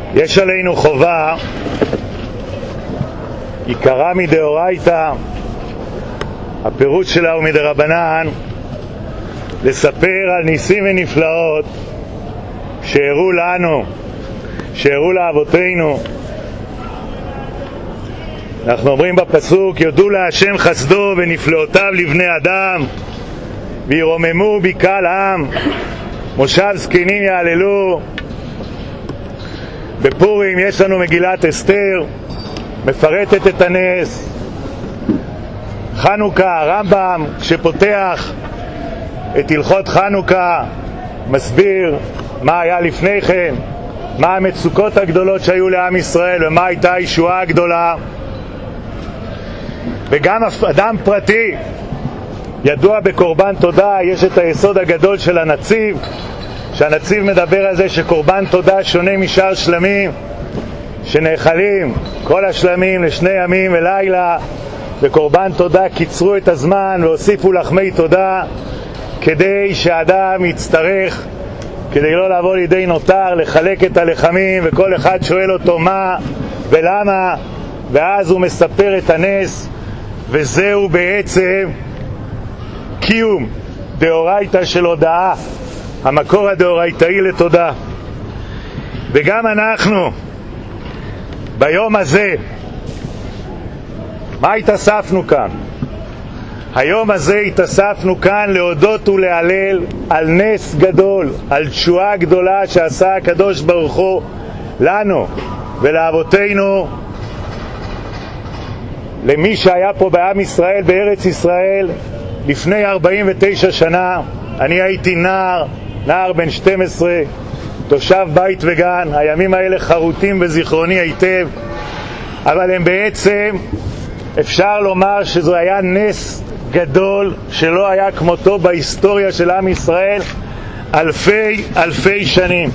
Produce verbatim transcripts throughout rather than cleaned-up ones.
יש עלינו חובה, עיקרה מדאורייתא, הפירוט שלה הוא מדרבנן, לספר על ניסים ונפלאות שהראו לנו, שהראו לאבותינו. אנחנו אומרים בפסוק, יודו להשם חסדו ונפלאותיו לבני אדם, וירוממו בקהל עם, מושב זקנים יעללו. בפורים יש לנו מגילת אסתר, מפרטת את הנס. חנוכה, הרמב"ם שפותח את הלכות חנוכה מסביר מה היה לפני כן, מה המצוקות הגדולות שהיו לעם ישראל ומה הייתה הישועה הגדולה. וגם אדם פרטי ידוע בקורבן תודה, יש את היסוד הגדול של הנציב, שהנציב מדבר על זה שקורבן תודה שונה משאר שלמים שנאכלים כל השלמים לשני ימים ולילה. בקורבן תודה קיצרו את הזמן והוסיפו לחמי תודה כדי שהאדם יצטרך, כדי לא לבוא לידי נותר, לחלק את הלחמים, וכל אחד שואל אותו מה ולמה, ואז הוא מספר את הנס. וזהו בעצם קיום דאורייתא של הודעה, המקור הדאורייתאי לתודה. וגם אנחנו ביום הזה, מה התאספנו כאן? היום הזה התאספנו כאן להודות ולהלל על נס גדול, על תשועה גדולה שעשה הקדוש ברוך הוא לנו ולאבותינו, למי שהיה פה בעם ישראל, בארץ ישראל, לפני ארבעים ותשע שנה. אני הייתי נער, נער בן שתים עשרה, תושב בית וגן. הימים האלה חרוטים בזיכרוני היטב, אבל הם בעצם, אפשר לומר שזה היה נס גדול שלא היה כמותו בהיסטוריה של עם ישראל אלפי אלפי שנים.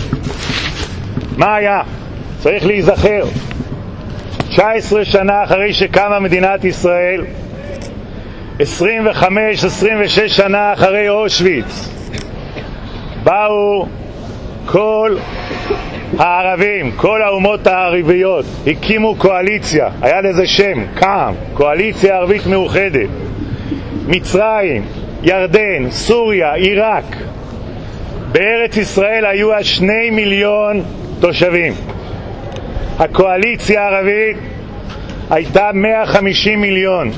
מה היה? צריך להיזכר. תשע עשרה שנה אחרי שקמה מדינת ישראל, עשרים וחמש עשרים ושש שנה אחרי אושוויץ, באו כל הערבים, כל האומות הערביות, הקימו קואליציה, היה לזה שם, קם, קואליציה ערבית מאוחדת. מצרים, ירדן, סוריה, עיראק. בארץ ישראל היו שני מיליון תושבים. הקואליציה הערבית הייתה מאה וחמישים מיליון,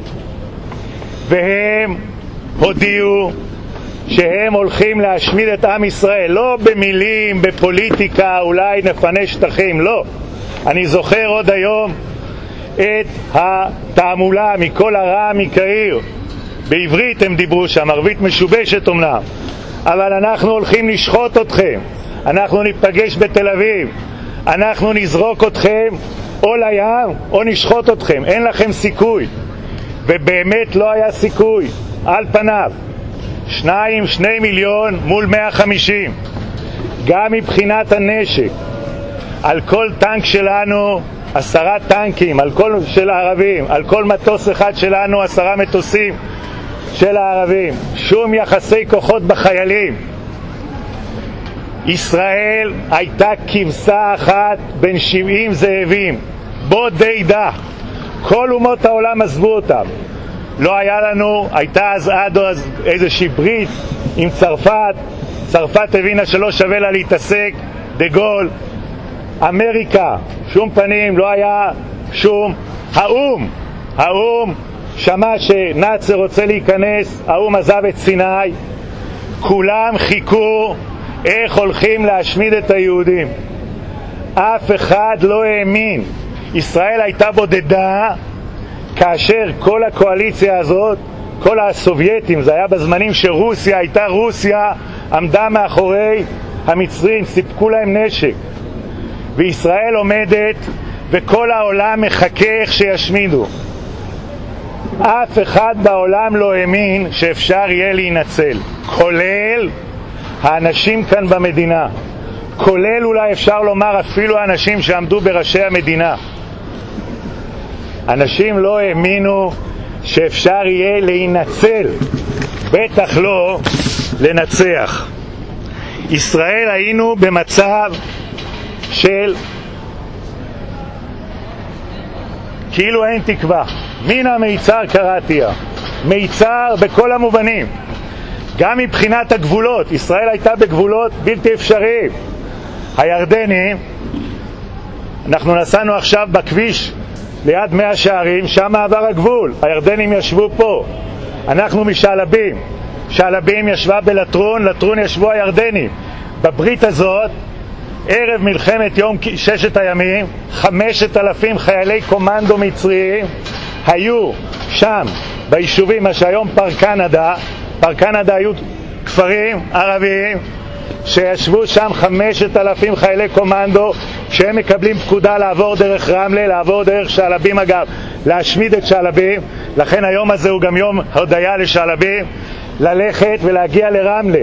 והם הודיעו שהם הולכים להשמיד את עם ישראל. לא במילים, בפוליטיקה, אולי נפנה שטחים, לא. אני זוכר עוד היום את התעמולה מכל הרע מקהיר. בעברית הם דיברו שם, ערבית משובשת אומנם, אבל אנחנו הולכים לשחוט אתכם, אנחנו ניפגש בתל אביב, אנחנו נזרוק אתכם או לים או נשחוט אתכם, אין לכם סיכוי. ובאמת לא היה סיכוי על פניו. שניים, שני מיליון מול מאה וחמישים. גם מבחינת הנשק, על כל טנק שלנו עשרה טנקים, על כל של הערבים, על כל מטוס אחד שלנו עשרה מטוסים של הערבים. שום יחסי כוחות בחיילים. ישראל הייתה כבשה אחת בין שבעים זאבים, בודדה. כל אומות העולם עזבו אותם. לא היה לנו, הייתה אז עד אז איזושהי ברית עם צרפת. צרפת הבינה שלא שווה לה להתעסק, דה גול. אמריקה, שום פנים, לא היה שום. האום, האום שמע שנאצר רוצה להיכנס, האום עזב את סיני. כולם חיכו איך הולכים להשמיד את היהודים. אף אחד לא האמין. ישראל הייתה בודדה, כאשר כל הקואליציה הזאת, כל הסובייטים, זה היה בזמנים שרוסיה הייתה רוסיה, עמדה מאחורי המצרים, סיפקו להם נשק, וישראל עומדת וכל העולם מחכה איך שישמידו. אף אחד בעולם לא האמין שאפשר יהיה להינצל, כולל האנשים כאן במדינה, כולל אולי אפשר לומר אפילו האנשים שעמדו בראשי המדינה. אנשים לא האמינו שאפשר יהיה להינצל, בטח לא לנצח. ישראל היינו במצב של כאילו אין תקווה. מן המיצר קראתיה, מיצר בכל המובנים, גם מבחינת הגבולות. ישראל הייתה בגבולות בלתי אפשריים. הירדנים, אנחנו נסענו עכשיו בכביש ליד מאה שערים, שם עבר הגבול, הירדנים ישבו פה, אנחנו משעלבים, שעלבים ישבה בלטרון, לטרון ישבו הירדנים. בברית הזאת, ערב מלחמת יום ששת הימים, חמשת אלפים חיילי קומנדו מצריים היו שם ביישובים, מה שהיום פארק קנדה. פארק קנדה היו כפרים ערביים שישבו שם חמשת אלפים חיילי קומנדו, שהם מקבלים פקודה לעבור דרך רמלה, לעבור דרך שעלבים, אגב להשמיד את שעלבים. לכן היום הזה הוא גם יום הודיה לשעלבים, ללכת ולהגיע לרמלה,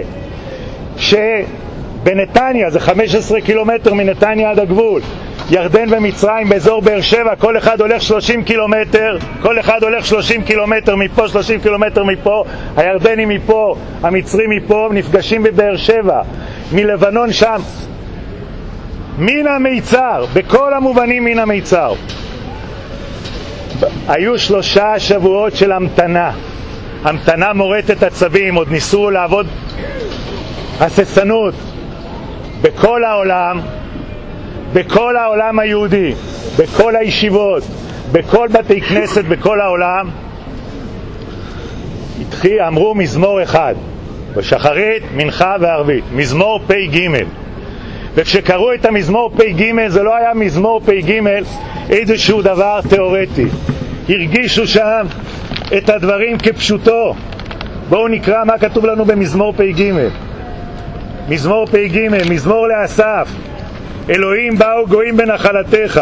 שבנתניה זה חמישה עשר קילומטר מנתניה עד הגבול. ירדן ומצרים באזור באר שבע, כל אחד הולך שלושים קילומטר, כל אחד הולך שלושים קילומטר מפה, שלושים קילומטר מפה, הירדנים מפה, המצרים מפה, נפגשים בבאר שבע. מלבנון שם, מן המיצר, בכל המובנים מן המיצר. היו שלושה שבועות של המתנה, המתנה מורטת עצבים. עוד ניסו לעבוד הססנות בכל העולם, בכל העולם היהודי, בכל הישיבות, בכל בתי כנסת, בכל העולם. התחיל, אמרו מזמור אחד, בשחרית, מנחה וערבית, מזמור פי גימל. וכשקראו את המזמור פי גימל, זה לא היה מזמור פי גימל איזשהו דבר תיאורטי, הרגישו שם את הדברים כפשוטו. בואו נקרא מה כתוב לנו במזמור פי גימל. מזמור פי גימל, מזמור לאסף. אלוהים באו גויים בנחלתך,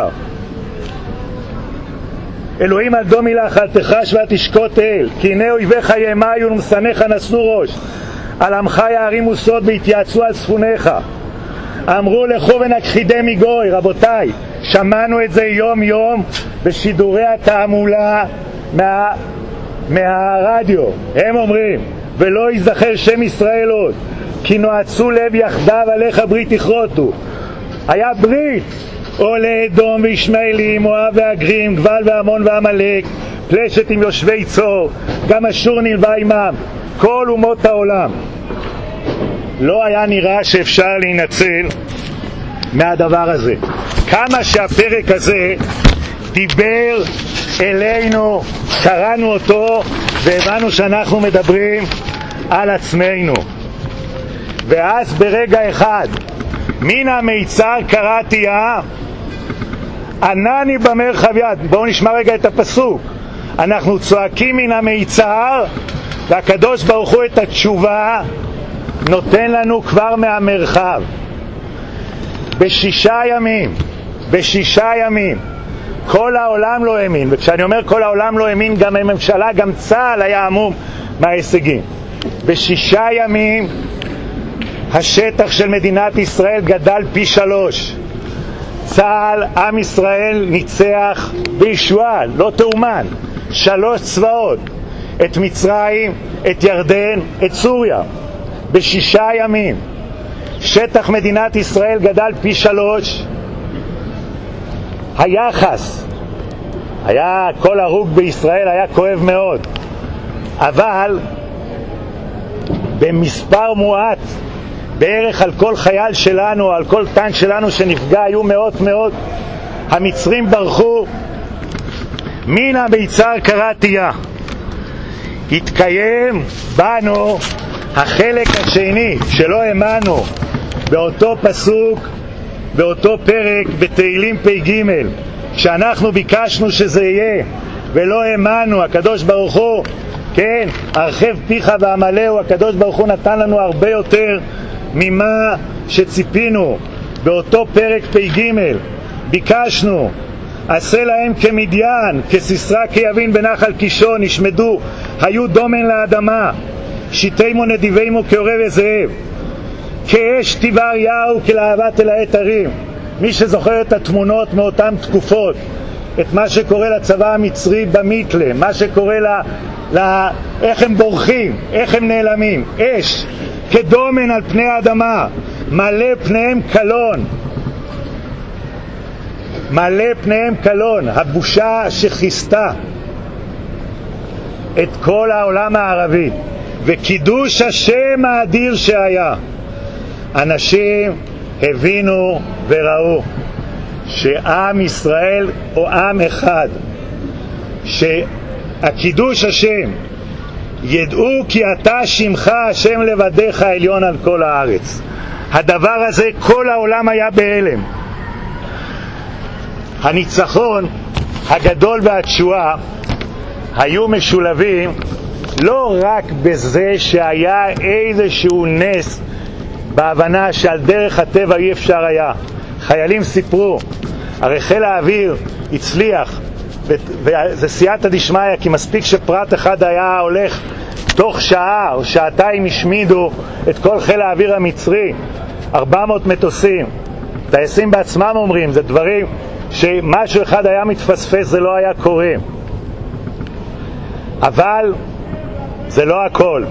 אלוהים על דומי לאכלתך שבה תשקוט אל, כי הנה אויביך יאמיון ומשנאיך נשאו ראש, על עמך יערימו סוד והתייעצו על צפוניך. אמרו לכו ונכחידם מגוי. רבותיי, שמענו את זה יום יום בשידורי התעמולה מה, מהרדיו. הם אומרים ולא יזכר שם ישראל עוד, כי נועצו לב יחדיו עליך ברית יכרותו. היה ברית, או לאדום וישמעאלים, מואב והגרים, גבל והמון ועמלק, פלשת עם יושבי צור, גם אשור נלווה עמם, כל אומות העולם. לא היה נראה שאפשר להינצל מהדבר הזה. כמה שהפרק הזה דיבר אלינו, קראנו אותו והבנו שאנחנו מדברים על עצמנו. ואז ברגע אחד, מן המיצר קראתיה, ענני במרחב יד. בואו נשמע רגע את הפסוק. אנחנו צועקים מן המיצר, והקדוש ברוך הוא את התשובה נותן לנו כבר מהמרחב. בשישה ימים, בשישה ימים, כל העולם לא האמין. וכשאני אומר כל העולם לא האמין, גם הממשלה, גם צה"ל היה עמום מההישגים. בשישה ימים השטח של מדינת ישראל גדל פי שלוש. צה"ל, עם ישראל, ניצח בישועה, לא תאומן, שלוש צבאות, את מצרים, את ירדן, את סוריה. בשישה ימים שטח מדינת ישראל גדל פי שלוש. היחס היה, כל הרוג בישראל היה כואב מאוד, אבל במספר מועט, בערך על כל חייל שלנו, על כל טנק שלנו שנפגע, היו מאות מאות. המצרים ברחו. מן המיצר קראתיה. התקיים בנו החלק השני שלא האמנו, באותו פסוק, באותו פרק בתהילים פי גימל, כשאנחנו ביקשנו שזה יהיה ולא האמנו. הקדוש ברוך הוא, כן, הרחב פיך ועמלהו, הקדוש ברוך הוא נתן לנו הרבה יותר ממה שציפינו. באותו פרק פי גימל ביקשנו, עשה להם כמדיין, כסיסרא כיבין בנחל קישון, נשמדו, היו דומן לאדמה, שיתימו נדיבימו כעורב וזאב, כאש תיבר יעו כלהבת אל העת הרים. מי שזוכר את התמונות מאותן תקופות, את מה שקורה לצבא המצרי במיתלה, מה שקורה ל... ל... איך הם בורחים, איך הם נעלמים, אש כדומן על פני האדמה, מלא פניהם קלון. מלא פניהם קלון, הבושה שכיסתה את כל העולם הערבי, וקידוש השם האדיר שהיה. אנשים הבינו וראו שעם ישראל הוא עם אחד, שהקידוש השם, ידעו כי אתה שמך השם לבדיך העליון על כל הארץ. הדבר הזה כל העולם היה בהלם. הניצחון הגדול והתשועה היו משולבים לא רק בזה שהיה איזשהו נס בהבנה שעל דרך הטבע אי אפשר היה. חיילים סיפרו, הרי חיל האוויר הצליח, וזה סייעתא דשמיא, כי מספיק שפרט אחד היה הולך תוך שעה או שעתיים השמידו את כל חיל האוויר המצרי, ארבע מאות מטוסים. טייסים בעצמם אומרים, זה דברים שמשהו אחד היה מתפספס, זה לא היה קורה. אבל זה לא הכל.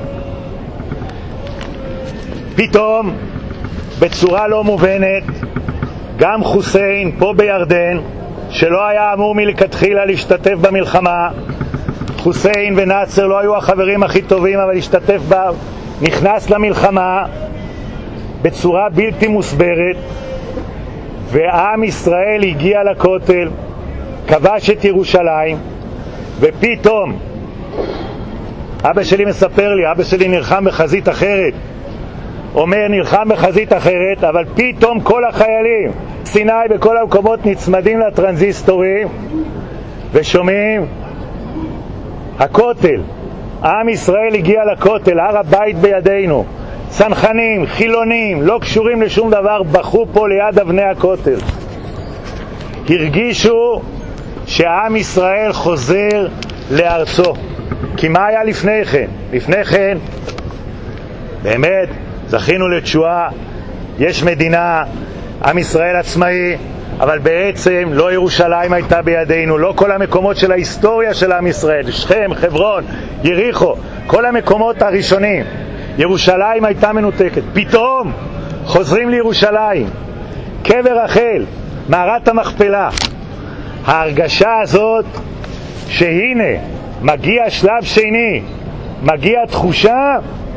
פתאום בצורה לא מובנת גם חוסיין פה בירדן, שלא היה אמור מלכתחילה להשתתף במלחמה, חוסיין ונאצר לא היו החברים הכי טובים, אבל השתתף בה, נכנס למלחמה בצורה בלתי מוסברת, ועם ישראל הגיע לכותל, כבש את ירושלים, ופתאום אבא שלי מספר לי, אבא שלי נלחם בחזית אחרת, אומר נלחם בחזית אחרת, אבל פתאום כל החיילים סיני בכל המקומות נצמדים לטרנזיסטורים ושומעים הכותל, עם ישראל הגיע לכותל, הר הבית בידינו. צנחנים, חילונים, לא קשורים לשום דבר, בחו פה ליד אבני הכותל. הרגישו שעם ישראל חוזר לארצו. כי מה היה לפני כן? לפני כן באמת זכינו לתשועה, יש מדינה, עם ישראל עצמאי, אבל בעצם לא ירושלים הייתה בידינו, לא כל המקומות של ההיסטוריה של עם ישראל, שכם, חברון, יריחו, כל המקומות הראשונים, ירושלים הייתה מנותקת. פתאום חוזרים לירושלים, קבר רחל, מערת המכפלה. ההרגשה הזאת שהנה מגיע שלב שני, מגיע תחושה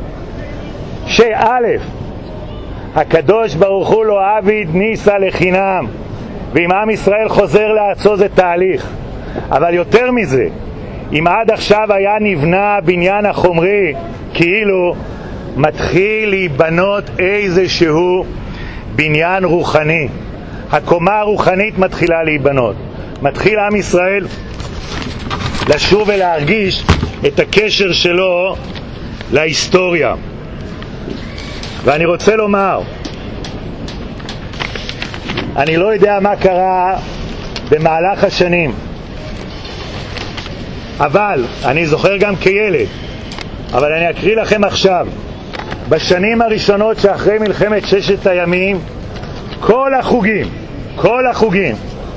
שא' הקדוש ברוך הוא לא עביד ניסה לחינם, ואם עם ישראל חוזר לארצו זה תהליך. אבל יותר מזה, אם עד עכשיו היה נבנה בניין החומרי, כאילו מתחיל להיבנות איזשהו בניין רוחני. הקומה הרוחנית מתחילה להיבנות. מתחיל עם ישראל לשוב ולהרגיש את הקשר שלו להיסטוריה. ואני רוצה לומר, אני לא יודע מה קרה במהלך השנים, אבל אני זוכר גם כילד, אבל אני אקריא לכם עכשיו. בשנים הראשונות שאחרי מלחמת ששת הימים, כל החוגים, כל החוגים,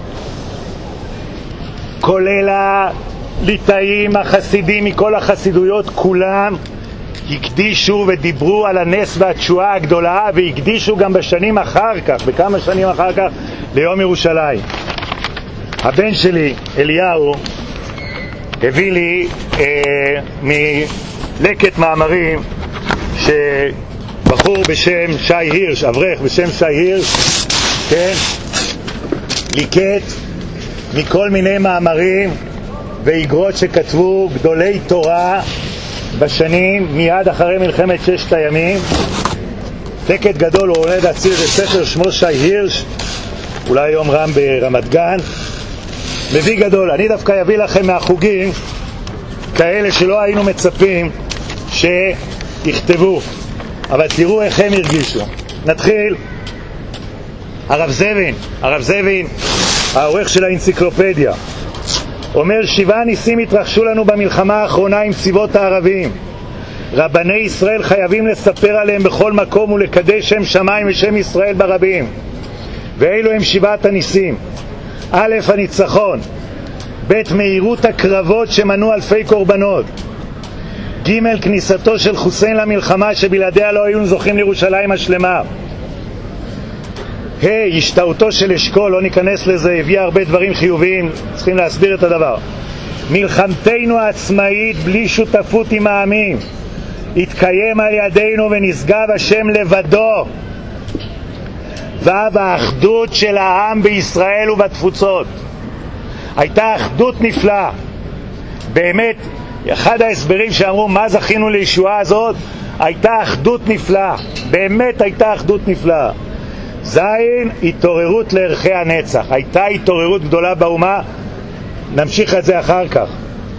כולל הליטאים, החסידים, מכל החסידויות, כולם הקדישו ודיברו על הנס והתשועה הגדולה, והקדישו גם בשנים אחר כך, בכמה שנים אחר כך, ליום ירושלים. הבן שלי, אליהו, הביא לי אה, מלקט מאמרים שבחור בשם שי הירש, אברך בשם שי הירש, כן, ליקט מכל מיני מאמרים ואיגרות שכתבו גדולי תורה בשנים מיד אחרי מלחמת ששת הימים. לקט גדול, הוא עולה להציל את ספר, שמו שי הירש, אולי יום רם ברמת גן, מביא גדול. אני דווקא אביא לכם מהחוגים כאלה שלא היינו מצפים שיכתבו, אבל תראו איך הם הרגישו. נתחיל. הרב זבין, הרב זבין, העורך של האנציקלופדיה, אומר, שבעה ניסים התרחשו לנו במלחמה האחרונה עם צבאות הערבים. רבני ישראל חייבים לספר עליהם בכל מקום ולקדש שם שמיים ושם ישראל ברבים. ואלו הם שבעת הניסים: א', הניצחון; ב', מהירות הקרבות שמנעו אלפי קורבנות; ג', כניסתו של חוסיין למלחמה שבלעדיה לא היו זוכים לירושלים השלמה; היי, השתאותו של אשכול, לא ניכנס לזה, הביאה הרבה דברים חיוביים, צריכים להסביר את הדבר. מלחמתנו העצמאית בלי שותפות עם העמים התקיים על ידינו ונשגב השם לבדו, והאחדות של העם בישראל ובתפוצות הייתה אחדות נפלאה. באמת, אחד ההסברים שאמרו מה זכינו לישועה הזאת, הייתה אחדות נפלאה, באמת הייתה אחדות נפלאה. זין, התעוררות לערכי הנצח, הייתה התעוררות גדולה באומה, נמשיך את זה אחר כך.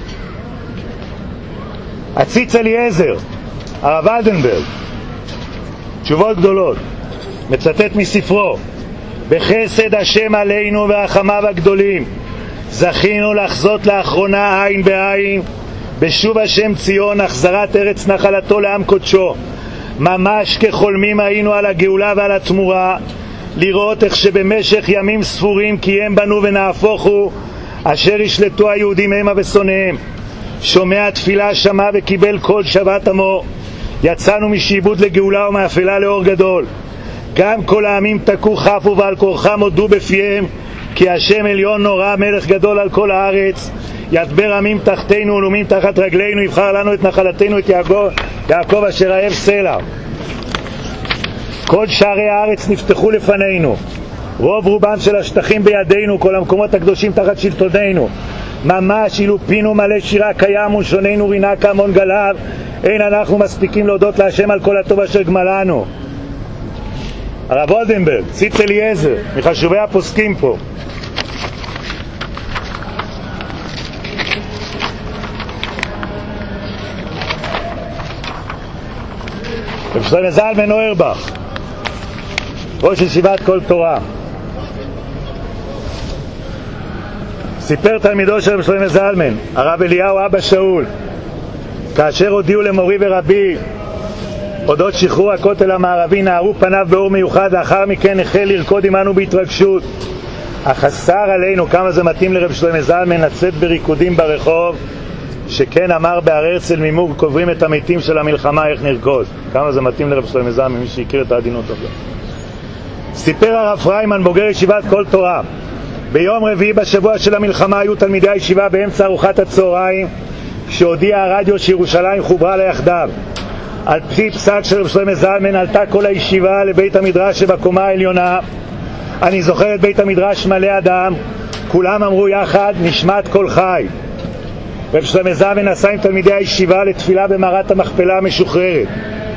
הציץ אליעזר, הרב ולדנברג, תשובות גדולות, מצטט מספרו: בחסד השם עלינו ורחמיו הגדולים זכינו לחזות לאחרונה עין בעין בשוב השם ציון, החזרת ארץ נחלתו לעם קודשו. ממש כחולמים היינו על הגאולה ועל התמורה, לראות איך שבמשך ימים ספורים קיים בנו ונהפוכו אשר ישלטו היהודים המה ושונאיהם. שומע תפילה שמע וקיבל כל שבת עמו, יצאנו משעבוד לגאולה ומאפלה לאור גדול. גם כל העמים תקו חפו ועל כורחם הודו בפיהם כי השם עליון נורא, מלך גדול על כל הארץ. ידבר עמים תחתינו ולאומים תחת רגלינו, יבחר לנו את נחלתנו, את יעקב, יעקב אשר אהב סלע. כל שערי הארץ נפתחו לפנינו, רוב רובם של השטחים בידינו, כל המקומות הקדושים תחת שלטוננו. ממש אילו פינו מלא שירה קיים ושוננו רינה כמון גליו, אין אנחנו מספיקים להודות להשם על כל הטוב אשר גמלנו. הרב ולדנברג, ציץ אליעזר, מחשובי הפוסקים פה. רב שלמה זלמן אוירבך, ראש ישיבת כל תורה, סיפר תלמידו של רב שלמה זלמן, הרב אליהו אבא שאול, כאשר הודיעו למורי ורבי אודות שחרור הכותל המערבי, נערו פניו באור מיוחד. לאחר מכן החל לרקוד עמנו בהתרגשות. אך אסר עלינו, כמה זה מתאים לרב שלמה זלמן, לצאת בריקודים ברחוב, שכן אמר בהר הרצל ממור קוברים את המתים של המלחמה, איך נרקוד. כמה זה מתאים לרב שלמה זלמן, מי שהכיר את העדינות הזאת. סיפר הרב פריימן, בוגר ישיבת כל תורה, ביום רביעי בשבוע של המלחמה היו תלמידי הישיבה באמצע ארוחת הצהריים, כשהודיע הרדיו שירושלים חוברה ליחדיו. על פי פסק של רב שלמה זלמן עלתה כל הישיבה לבית המדרש שבקומה העליונה. אני זוכר את בית המדרש מלא אדם, כולם אמרו יחד נשמת כל חי. רב שלמה זלמן נסע עם תלמידי הישיבה לתפילה במערת המכפלה המשוחררת.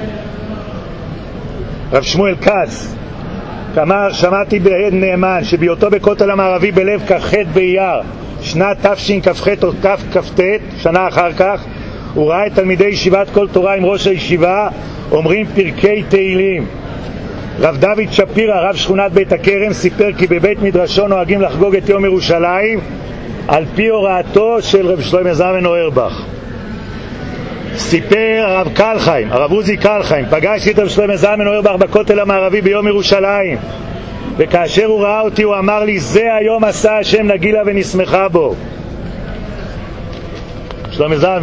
רב שמואל כץ אמר, שמעתי בעד נאמן שביותו בכותל המערבי בלב כ"ח באייר שנת תשכ"ח או תשכ"ט, שנה אחר כך, הוא ראה את תלמידי ישיבת כל תורה עם ראש הישיבה אומרים פרקי תהילים. רב דוד שפירא, רב שכונת בית הכרם, סיפר כי בבית מדרשו נוהגים לחגוג את יום ירושלים על פי הוראתו של רב שלמה זלמן אוירבך. סיפר הרב קלחיים, הרב עוזי קלחיים, פגשתי את רב שלמה זלמן אוירבך בכותל המערבי ביום ירושלים, וכאשר הוא ראה אותי הוא אמר לי, זה היום עשה השם נגילה ונשמחה בו. שלמה זלמן.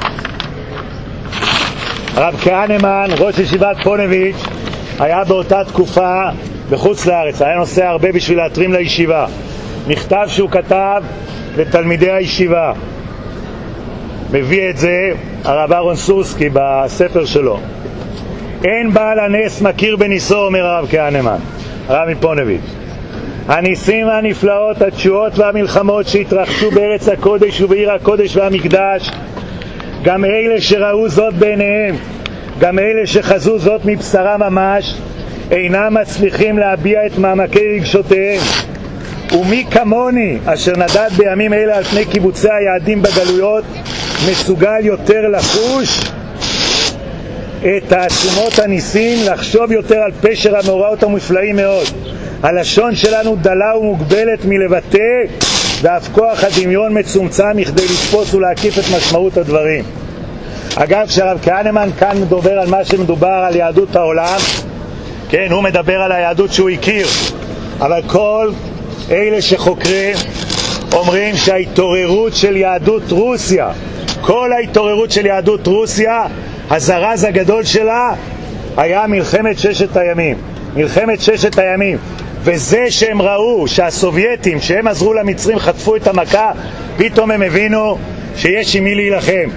הרב כהנמן, ראש ישיבת פונביץ', היה באותה תקופה בחוץ לארץ, היה נוסע הרבה בשביל להתרים לישיבה. מכתב שהוא כתב לתלמידי הישיבה, מביא את זה הרב אהרון סורסקי בספר שלו. אין בעל הנס מכיר בניסו, אומר הרב כהנמן, הרב מפונביץ'. הניסים והנפלאות, התשועות והמלחמות שהתרחשו בארץ הקודש ובעיר הקודש והמקדש, גם אלה שראו זאת בעיניהם, גם אלה שחזו זאת מבשרה ממש, אינם מצליחים להביע את מעמקי רגשותיהם. ומי כמוני אשר נדד בימים אלה על פני קיבוצי היעדים בגלויות מסוגל יותר לחוש את תעצומות הניסים, לחשוב יותר על פשר המאורעות המופלאים מאוד. הלשון שלנו דלה ומוגבלת מלבטא, ואף כוח הדמיון מצומצם מכדי לתפוס ולהקיף את משמעות הדברים. אגב, כשהרב כהנמן כאן מדבר על מה שמדובר על יהדות העולם, כן, הוא מדבר על היהדות שהוא הכיר, אבל כל אלה שחוקרים אומרים שההתעוררות של יהדות רוסיה, כל ההתעוררות של יהדות רוסיה, הזרז הגדול שלה היה מלחמת ששת הימים. מלחמת ששת הימים, וזה שהם ראו שהסובייטים, שהם עזרו למצרים, חטפו את המכה, פתאום הם הבינו שיש עם מי להילחם.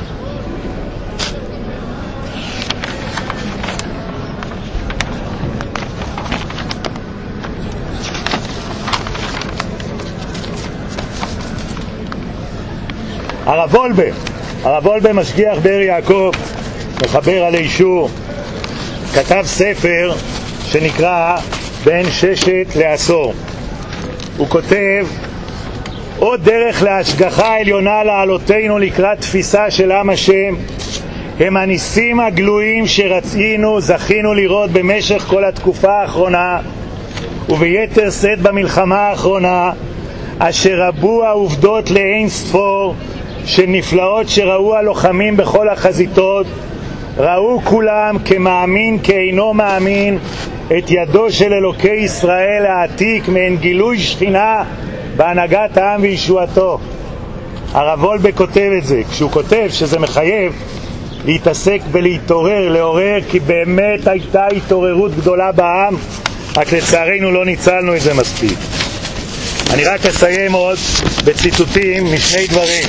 הרב וולבה, הרב וולבה משגיח באר יעקב, מחבר עלי שור, כתב ספר שנקרא בין ששת לעשור. הוא כותב עוד דרך להשגחה העליונה לעלותינו לקראת תפיסה של עם השם הם הניסים הגלויים שרצינו, זכינו לראות במשך כל התקופה האחרונה וביתר שאת במלחמה האחרונה, אשר רבו העובדות לאין ספור של נפלאות שראו הלוחמים בכל החזיתות, ראו כולם כמאמין כאינו מאמין את ידו של אלוקי ישראל העתיק מעין גילוי שכינה בהנהגת העם וישועתו. הרב וולבה כותב את זה, כשהוא כותב שזה מחייב להתעסק ולהתעורר, לעורר, כי באמת הייתה התעוררות גדולה בעם, רק לצערנו לא ניצלנו את זה מספיק. אני רק אסיים עוד בציטוטים משני דברים.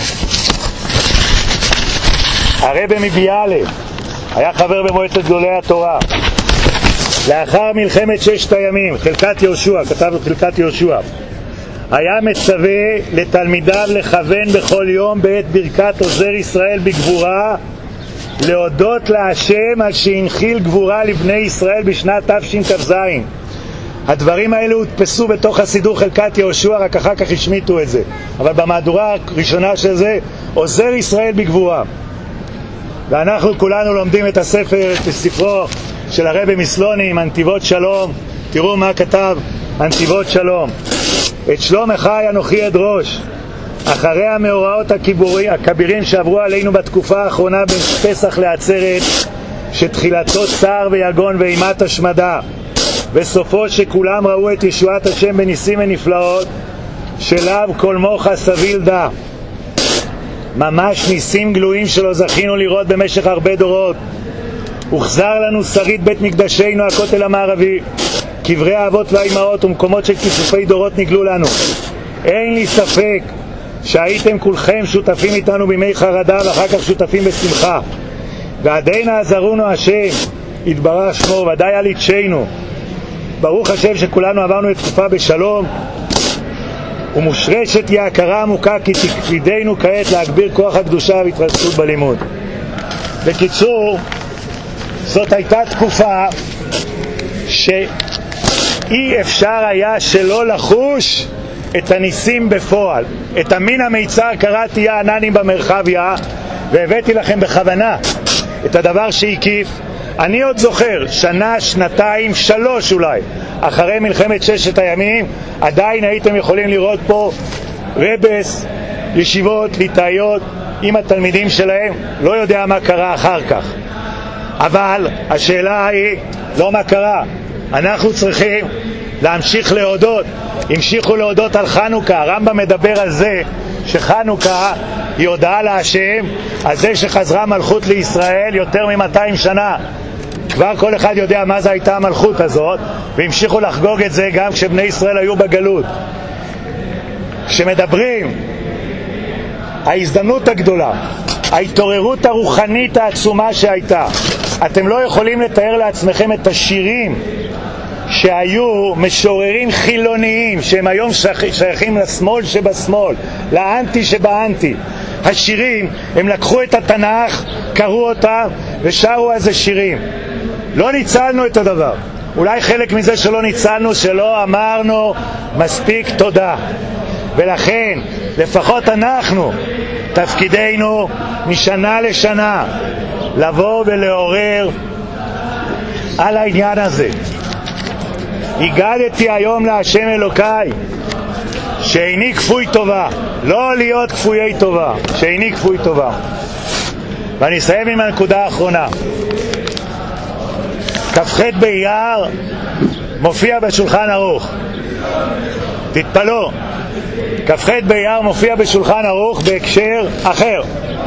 הרבי מביאלה היה חבר במועצת גדולי התורה. לאחר מלחמת ששת הימים, חלקת יהושע, כתב חלקת יהושע, היה מצווה לתלמידיו לכוון בכל יום בעת ברכת עוזר ישראל בגבורה להודות להשם על שהנחיל גבורה לבני ישראל בשנת תשכ"ז. הדברים האלו הודפסו בתוך הסידור חלקת יהושע, רק אחר כך השמיטו את זה, אבל במהדורה הראשונה של זה עוזר ישראל בגבורה. ואנחנו כולנו לומדים את הספר, את ספרו של הרבי מסלוני עם הנתיבות שלום. תראו מה כתב הנתיבות שלום. את שלום אחי אנוכי אדרוש אחרי המאורעות הכבירים שעברו עלינו בתקופה האחרונה בין פסח לעצרת, שתחילתו צער ויגון ואימת השמדה, וסופו שכולם ראו את ישועת השם בניסים ונפלאות, שלאו כל מוחה סביל דה, ממש ניסים גלויים שלא זכינו לראות במשך הרבה דורות. הוחזר לנו שריד בית מקדשנו, הכותל המערבי, קברי האבות והאימהות ומקומות של כיסופי דורות נגלו לנו. אין לי ספק שהייתם כולכם שותפים איתנו בימי חרדה ואחר כך שותפים בשמחה. ועדיין עזרונו השם יתברך שמו ודאי על יתשנו. ברוך השם שכולנו עברנו את תקופה בשלום, ומושרשת היא ההכרה עמוקה כי תקפידנו כעת להגביר כוח הקדושה והתרסקות בלימוד. בקיצור, זאת הייתה תקופה שאי אפשר היה שלא לחוש את הניסים בפועל. את המין המיצר קראתי העננים במרחביה, והבאתי לכם בכוונה את הדבר שהקיף. אני עוד זוכר, שנה, שנתיים, שלוש אולי, אחרי מלחמת ששת הימים, עדיין הייתם יכולים לראות פה רבס, ישיבות, ליטאיות, עם התלמידים שלהם. לא יודע מה קרה אחר כך. אבל השאלה היא לא מה קרה. אנחנו צריכים להמשיך להודות. המשיכו להודות על חנוכה. הרמב"ם מדבר על זה שחנוכה היא הודעה להשם על זה שחזרה מלכות לישראל יותר מ-מאתיים שנה. כבר כל אחד יודע מה זה הייתה המלכות הזאת, והמשיכו לחגוג את זה גם כשבני ישראל היו בגלות. כשמדברים ההזדמנות הגדולה, ההתעוררות הרוחנית העצומה שהייתה, אתם לא יכולים לתאר לעצמכם את השירים שהיו משוררים חילוניים שהם היום שייכים לשמאל שבשמאל, לאנטי שבאנטי. השירים, הם לקחו את התנ"ך, קראו אותה ושרו על זה שירים. לא ניצלנו את הדבר. אולי חלק מזה שלא ניצלנו, שלא אמרנו מספיק תודה. ולכן לפחות אנחנו, תפקידנו משנה לשנה לבוא ולעורר על העניין הזה. הגדתי היום להשם אלוקיי שאיני כפוי טובה, לא להיות כפויי טובה, שאיני כפוי טובה. ואני אסיים עם הנקודה האחרונה. כ"ח באייר מופיע בשולחן ערוך. תתפלו, כ"ח באייר מופיע בשולחן ערוך בהקשר אחר.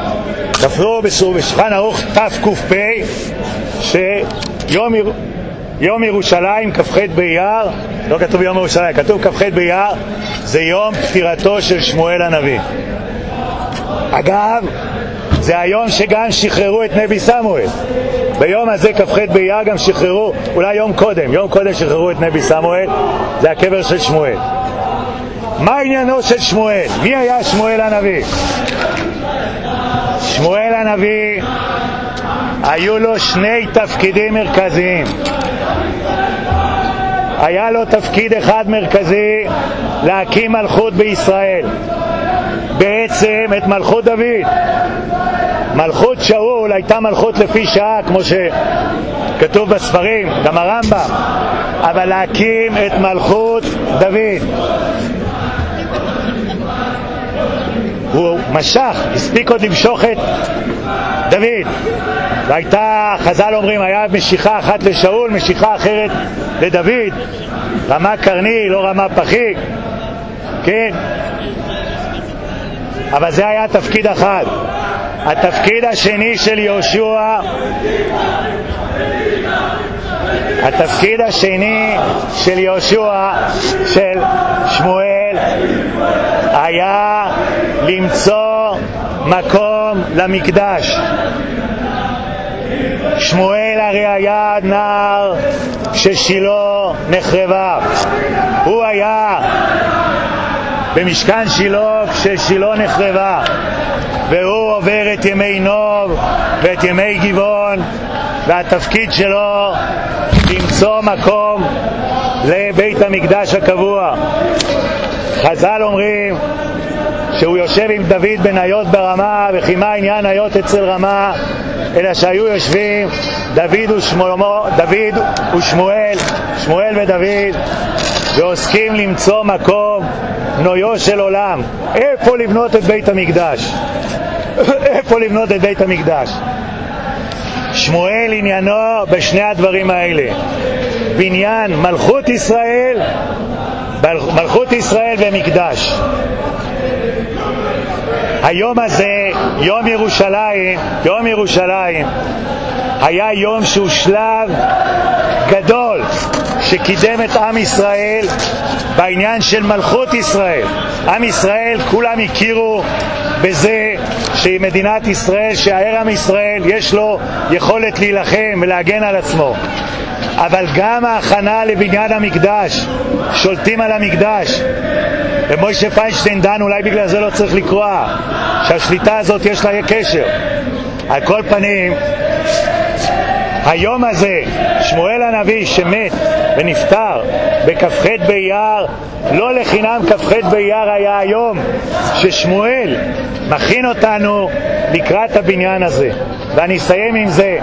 כפרו בשולחן ערוך תק"פ, שיום יום ירושלים, כ"ח באייר, לא כתוב יום ירושלים, כתוב כ"ח באייר, זה יום פטירתו של שמואל הנביא. אגב, זה היום שגם שחררו את נבי סמואל. ביום הזה, כ"ח באייר, גם שחררו, אולי יום קודם, יום קודם שחררו את נבי סמואל, זה הקבר של שמואל. מה עניינו של שמואל? מי היה שמואל הנביא? שמואל הנביא, היו לו שני תפקידים מרכזיים. היה לו תפקיד אחד מרכזי, להקים מלכות בישראל, בעצם את מלכות דוד. מלכות שאול הייתה מלכות לפי שעה, כמו שכתוב בספרים, גם הרמב"ם, אבל להקים את מלכות דוד. הוא משך, הספיק עוד למשוך את דוד, והייתה, חז"ל אומרים, היה משיכה אחת לשאול, משיכה אחרת לדוד, רמה קרני, לא רמה פחיק, כן? אבל זה היה תפקיד אחד. התפקיד השני של יהושע, התפקיד השני של יהושע, של שמואל, היה למצוא מקום למקדש. שמואל הרי היה נער ששילה נחרבה. הוא היה במשכן שילה כששילה נחרבה, והוא עובר את ימי נוב ואת ימי גבעון, והתפקיד שלו למצוא מקום לבית המקדש הקבוע. חז"ל אומרים שהוא יושב עם דוד בניות ברמה, וכי מה עניין ניות אצל רמה, אלא שהיו יושבים דוד ושמואל, דוד ושמואל, שמואל ודוד, ועוסקים למצוא מקום נויו של עולם, איפה לבנות את בית המקדש. איפה לבנות את בית המקדש. שמואל עניינו בשני הדברים האלה, בניין מלכות ישראל, מלכות ישראל ומקדש. היום הזה, יום ירושלים, יום ירושלים היה יום שהוא שלב גדול שקידם את עם ישראל בעניין של מלכות ישראל. עם ישראל כולם הכירו בזה שמדינת ישראל, שהעם עם ישראל יש לו יכולת להילחם ולהגן על עצמו, אבל גם ההכנה לבניין המקדש, שולטים על המקדש. ומוישה פיינשטיין דן, אולי בגלל זה לא צריך לקרוא שהשליטה הזאת יש לה קשר. על כל פנים, היום הזה, שמואל הנביא שמת ונפטר בכ"ח באייר, לא לחינם כ"ח באייר היה היום ששמואל מכין אותנו לקראת הבניין הזה. ואני אסיים עם זה.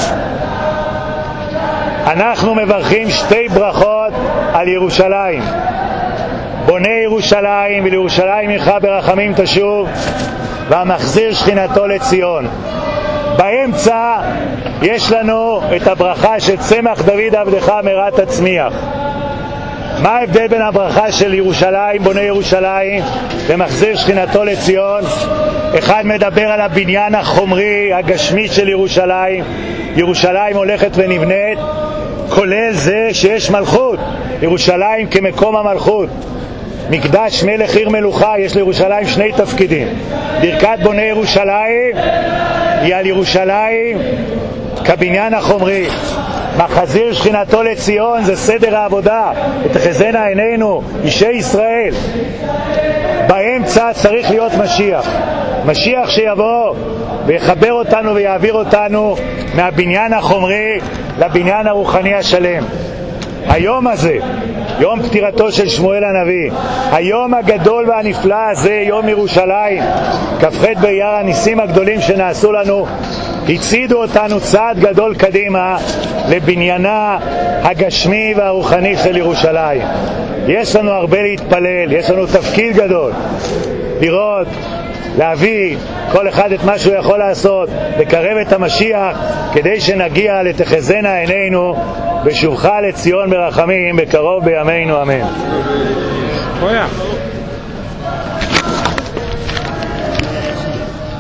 אנחנו מברכים שתי ברכות על ירושלים. בונה ירושלים, ולירושלים עירך ברחמים תשוב, והמחזיר שכינתו לציון. באמצע יש לנו את הברכה של צמח דוד עבדך מהרה תצמיח. מה ההבדל בין הברכה של ירושלים, בונה ירושלים, ומחזיר שכינתו לציון? אחד מדבר על הבניין החומרי, הגשמי של ירושלים. ירושלים הולכת ונבנית, כולל זה שיש מלכות. ירושלים כמקום המלכות. מקדש מלך עיר מלוכה, יש לירושלים שני תפקידים. ברכת בונה ירושלים היא על ירושלים כבניין החומרי. מחזיר שכינתו לציון זה סדר העבודה, ותחזינה עינינו אישי ישראל. באמצע צריך להיות משיח, משיח שיבוא ויחבר אותנו ויעביר אותנו מהבניין החומרי לבניין הרוחני השלם. היום הזה, יום פטירתו של שמואל הנביא, היום הגדול והנפלא הזה, יום ירושלים, כ"ח באייר, הניסים הגדולים שנעשו לנו הצידו אותנו צעד גדול קדימה לבניינה הגשמי והרוחני של ירושלים. יש לנו הרבה להתפלל, יש לנו תפקיד גדול לראות, להביא כל אחד את מה שהוא יכול לעשות, לקרב את המשיח, כדי שנגיע לתחזינה עינינו בשובך לציון ברחמים בקרוב בימינו, אמן.